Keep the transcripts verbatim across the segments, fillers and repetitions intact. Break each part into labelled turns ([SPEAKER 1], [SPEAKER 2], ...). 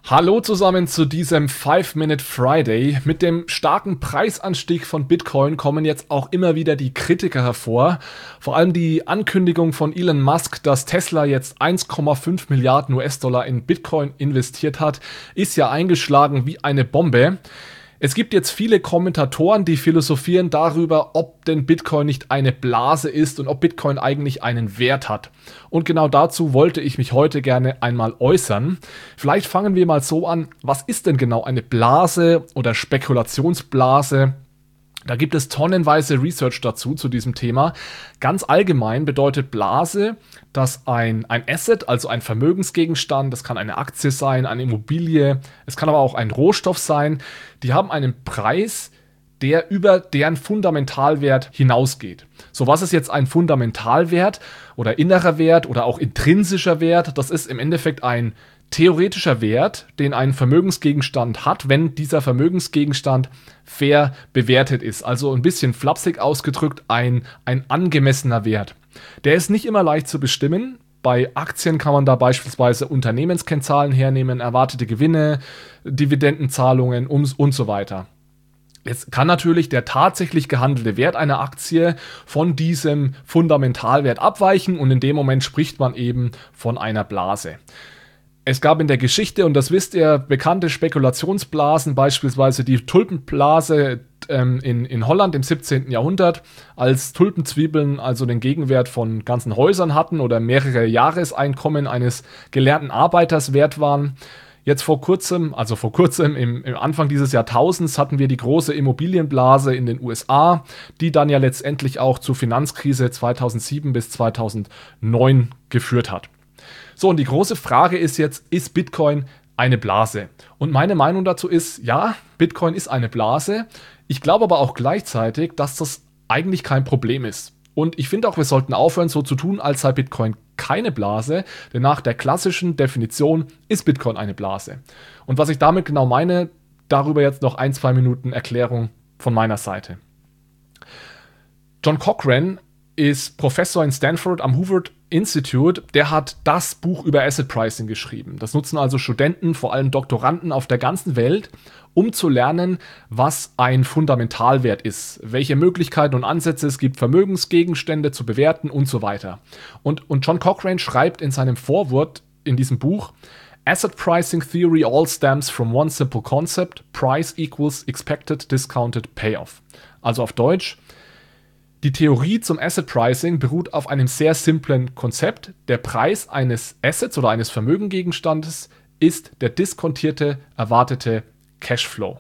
[SPEAKER 1] Hallo zusammen zu diesem five minute Friday. Mit dem starken Preisanstieg von Bitcoin kommen jetzt auch immer wieder die Kritiker hervor. Vor allem die Ankündigung von Elon Musk, dass Tesla jetzt eins Komma fünf Milliarden U S-Dollar in Bitcoin investiert hat, ist ja eingeschlagen wie eine Bombe. Es gibt jetzt viele Kommentatoren, die philosophieren darüber, ob denn Bitcoin nicht eine Blase ist und ob Bitcoin eigentlich einen Wert hat. Und genau dazu wollte ich mich heute gerne einmal äußern. Vielleicht fangen wir mal so an, was ist denn genau eine Blase oder Spekulationsblase? Da gibt es tonnenweise Research dazu, zu diesem Thema. Ganz allgemein bedeutet Blase, dass ein, ein Asset, also ein Vermögensgegenstand, das kann eine Aktie sein, eine Immobilie, es kann aber auch ein Rohstoff sein, die haben einen Preis, der über deren Fundamentalwert hinausgeht. So, was ist jetzt ein Fundamentalwert oder innerer Wert oder auch intrinsischer Wert? Das ist im Endeffekt ein theoretischer Wert, den ein Vermögensgegenstand hat, wenn dieser Vermögensgegenstand fair bewertet ist. Also ein bisschen flapsig ausgedrückt, ein, ein angemessener Wert. Der ist nicht immer leicht zu bestimmen. Bei Aktien kann man da beispielsweise Unternehmenskennzahlen hernehmen, erwartete Gewinne, Dividendenzahlungen und, und so weiter. Jetzt kann natürlich der tatsächlich gehandelte Wert einer Aktie von diesem Fundamentalwert abweichen und in dem Moment spricht man eben von einer Blase. Es gab in der Geschichte, und das wisst ihr, bekannte Spekulationsblasen, beispielsweise die Tulpenblase ähm, in, in Holland im siebzehnten Jahrhundert, als Tulpenzwiebeln also den Gegenwert von ganzen Häusern hatten oder mehrere Jahreseinkommen eines gelernten Arbeiters wert waren. Jetzt vor kurzem, also vor kurzem, im, im Anfang dieses Jahrtausends hatten wir die große Immobilienblase in den U S A, die dann ja letztendlich auch zur Finanzkrise zweitausendsieben bis zweitausendneun geführt hat. So, und die große Frage ist jetzt, ist Bitcoin eine Blase? Und meine Meinung dazu ist, ja, Bitcoin ist eine Blase. Ich glaube aber auch gleichzeitig, dass das eigentlich kein Problem ist. Und ich finde auch, wir sollten aufhören, so zu tun, als sei Bitcoin keine Blase, denn nach der klassischen Definition ist Bitcoin eine Blase. Und was ich damit genau meine, darüber jetzt noch ein, zwei Minuten Erklärung von meiner Seite. John Cochrane ist Professor in Stanford am Hoover Institute, der hat das Buch über Asset Pricing geschrieben. Das nutzen also Studenten, vor allem Doktoranden auf der ganzen Welt, um zu lernen, was ein Fundamentalwert ist, welche Möglichkeiten und Ansätze es gibt, Vermögensgegenstände zu bewerten und so weiter. Und, und John Cochrane schreibt in seinem Vorwort in diesem Buch, Asset Pricing Theory all stems from one simple concept, price equals expected discounted payoff. Also auf Deutsch, die Theorie zum Asset Pricing beruht auf einem sehr simplen Konzept. Der Preis eines Assets oder eines Vermögengegenstandes ist der diskontierte erwartete Cashflow.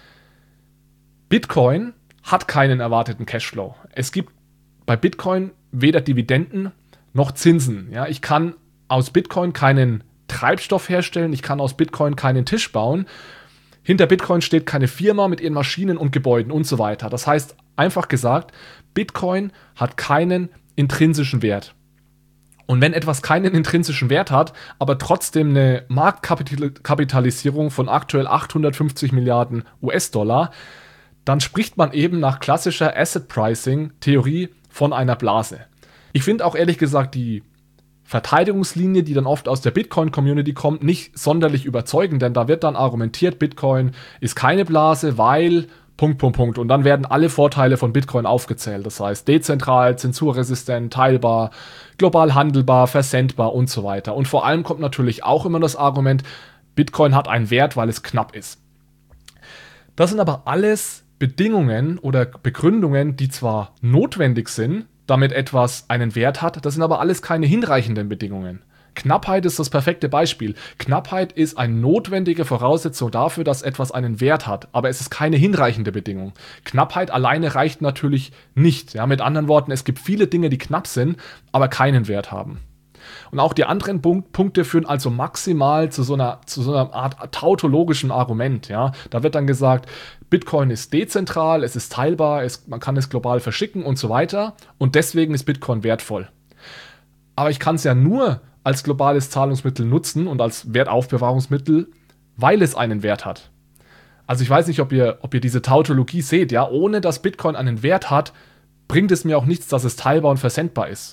[SPEAKER 1] Bitcoin hat keinen erwarteten Cashflow. Es gibt bei Bitcoin weder Dividenden noch Zinsen. Ja, ich kann aus Bitcoin keinen Treibstoff herstellen, ich kann aus Bitcoin keinen Tisch bauen. Hinter Bitcoin steht keine Firma mit ihren Maschinen und Gebäuden und so weiter. Das heißt, einfach gesagt, Bitcoin hat keinen intrinsischen Wert. Und wenn etwas keinen intrinsischen Wert hat, aber trotzdem eine Marktkapitalisierung von aktuell achthundertfünfzig Milliarden U S-Dollar, dann spricht man eben nach klassischer Asset Pricing Theorie von einer Blase. Ich finde auch ehrlich gesagt die Verteidigungslinie, die dann oft aus der Bitcoin-Community kommt, nicht sonderlich überzeugend, denn da wird dann argumentiert, Bitcoin ist keine Blase, weil Punkt, Punkt, Punkt. Und dann werden alle Vorteile von Bitcoin aufgezählt. Das heißt, dezentral, zensurresistent, teilbar, global handelbar, versendbar und so weiter. Und vor allem kommt natürlich auch immer das Argument, Bitcoin hat einen Wert, weil es knapp ist. Das sind aber alles Bedingungen oder Begründungen, die zwar notwendig sind, damit etwas einen Wert hat, das sind aber alles keine hinreichenden Bedingungen. Knappheit ist das perfekte Beispiel. Knappheit ist eine notwendige Voraussetzung dafür, dass etwas einen Wert hat, aber es ist keine hinreichende Bedingung. Knappheit alleine reicht natürlich nicht. Ja, mit anderen Worten, es gibt viele Dinge, die knapp sind, aber keinen Wert haben. Und auch die anderen Punkt, Punkte führen also maximal zu so einer, zu so einer Art tautologischen Argument. Ja. Da wird dann gesagt, Bitcoin ist dezentral, es ist teilbar, es, man kann es global verschicken und so weiter. Und deswegen ist Bitcoin wertvoll. Aber ich kann es ja nur als globales Zahlungsmittel nutzen und als Wertaufbewahrungsmittel, weil es einen Wert hat. Also ich weiß nicht, ob ihr, ob ihr diese Tautologie seht. Ja, ohne dass Bitcoin einen Wert hat, bringt es mir auch nichts, dass es teilbar und versendbar ist.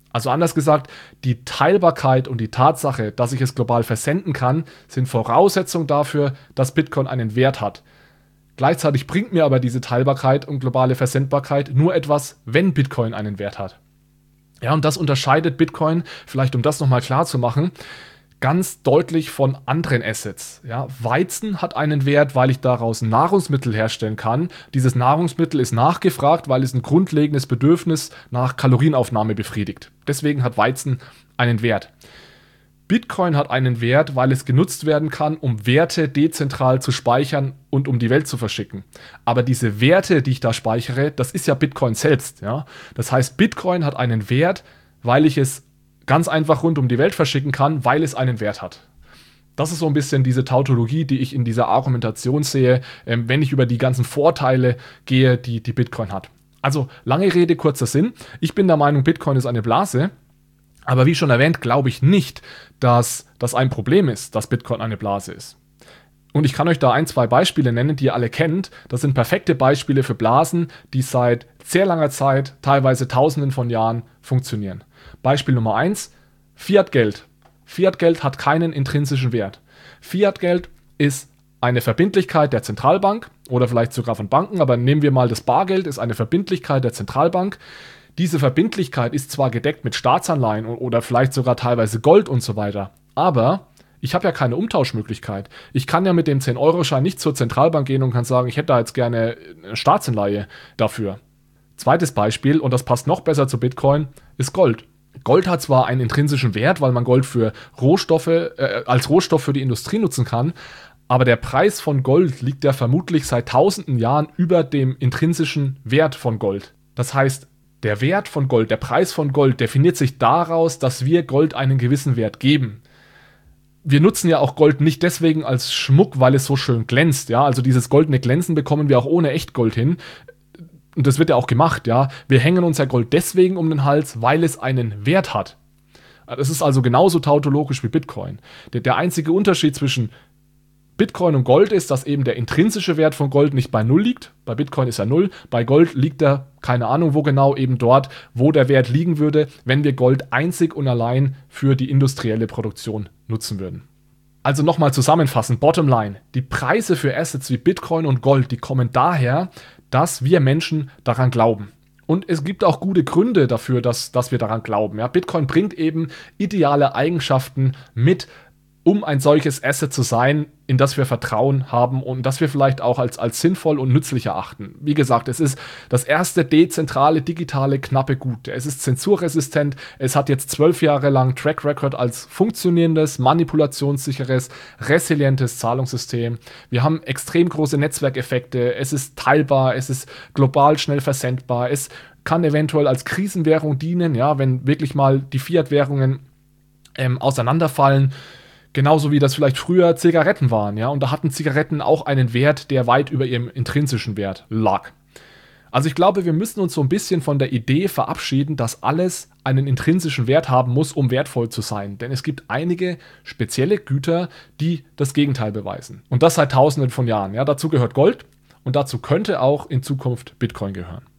[SPEAKER 1] Also anders gesagt, die Teilbarkeit und die Tatsache, dass ich es global versenden kann, sind Voraussetzung dafür, dass Bitcoin einen Wert hat. Gleichzeitig bringt mir aber diese Teilbarkeit und globale Versendbarkeit nur etwas, wenn Bitcoin einen Wert hat. Ja, und das unterscheidet Bitcoin, vielleicht um das nochmal klar zu machen, ganz deutlich von anderen Assets. Ja, Weizen hat einen Wert, weil ich daraus Nahrungsmittel herstellen kann. Dieses Nahrungsmittel ist nachgefragt, weil es ein grundlegendes Bedürfnis nach Kalorienaufnahme befriedigt. Deswegen hat Weizen einen Wert. Bitcoin hat einen Wert, weil es genutzt werden kann, um Werte dezentral zu speichern und um die Welt zu verschicken. Aber diese Werte, die ich da speichere, das ist ja Bitcoin selbst. Ja? Das heißt, Bitcoin hat einen Wert, weil ich es ganz einfach rund um die Welt verschicken kann, weil es einen Wert hat. Das ist so ein bisschen diese Tautologie, die ich in dieser Argumentation sehe, ähm, wenn ich über die ganzen Vorteile gehe, die, die Bitcoin hat. Also lange Rede, kurzer Sinn. Ich bin der Meinung, Bitcoin ist eine Blase. Aber wie schon erwähnt, glaube ich nicht, dass das ein Problem ist, dass Bitcoin eine Blase ist. Und ich kann euch da ein, zwei Beispiele nennen, die ihr alle kennt. Das sind perfekte Beispiele für Blasen, die seit sehr langer Zeit, teilweise Tausenden von Jahren, funktionieren. Beispiel Nummer eins, Fiat-Geld. Fiat-Geld hat keinen intrinsischen Wert. Fiat-Geld ist eine Verbindlichkeit der Zentralbank oder vielleicht sogar von Banken, aber nehmen wir mal das Bargeld, ist eine Verbindlichkeit der Zentralbank. Diese Verbindlichkeit ist zwar gedeckt mit Staatsanleihen oder vielleicht sogar teilweise Gold und so weiter, aber ich habe ja keine Umtauschmöglichkeit. Ich kann ja mit dem zehn-Euro-Schein nicht zur Zentralbank gehen und kann sagen, ich hätte da jetzt gerne eine Staatsanleihe dafür. Zweites Beispiel, und das passt noch besser zu Bitcoin, ist Gold. Gold hat zwar einen intrinsischen Wert, weil man Gold für Rohstoffe, äh, als Rohstoff für die Industrie nutzen kann, aber der Preis von Gold liegt ja vermutlich seit tausenden Jahren über dem intrinsischen Wert von Gold. Das heißt, der Wert von Gold, der Preis von Gold definiert sich daraus, dass wir Gold einen gewissen Wert geben. Wir nutzen ja auch Gold nicht deswegen als Schmuck, weil es so schön glänzt. Ja? Also dieses goldene Glänzen bekommen wir auch ohne Echtgold hin. Und das wird ja auch gemacht. Ja? Wir hängen uns ja Gold deswegen um den Hals, weil es einen Wert hat. Das ist also genauso tautologisch wie Bitcoin. Der, der einzige Unterschied zwischen Bitcoin und Gold ist, dass eben der intrinsische Wert von Gold nicht bei Null liegt. Bei Bitcoin ist er Null. Bei Gold liegt er, keine Ahnung wo genau, eben dort, wo der Wert liegen würde, wenn wir Gold einzig und allein für die industrielle Produktion nutzen würden. Also nochmal zusammenfassend, Bottomline. Die Preise für Assets wie Bitcoin und Gold, die kommen daher, dass wir Menschen daran glauben. Und es gibt auch gute Gründe dafür, dass, dass wir daran glauben. Ja, Bitcoin bringt eben ideale Eigenschaften mit, um ein solches Asset zu sein, in das wir Vertrauen haben und das wir vielleicht auch als, als sinnvoll und nützlich erachten. Wie gesagt, es ist das erste dezentrale, digitale, knappe Gut. Es ist zensurresistent, es hat jetzt zwölf Jahre lang Track Record als funktionierendes, manipulationssicheres, resilientes Zahlungssystem. Wir haben extrem große Netzwerkeffekte, es ist teilbar, es ist global schnell versendbar, es kann eventuell als Krisenwährung dienen, ja, wenn wirklich mal die Fiat-Währungen ähm, auseinanderfallen. Genauso wie das vielleicht früher Zigaretten waren, ja, und da hatten Zigaretten auch einen Wert, der weit über ihrem intrinsischen Wert lag. Also ich glaube, wir müssen uns so ein bisschen von der Idee verabschieden, dass alles einen intrinsischen Wert haben muss, um wertvoll zu sein. Denn es gibt einige spezielle Güter, die das Gegenteil beweisen. Und das seit Tausenden von Jahren. Ja, dazu gehört Gold und dazu könnte auch in Zukunft Bitcoin gehören.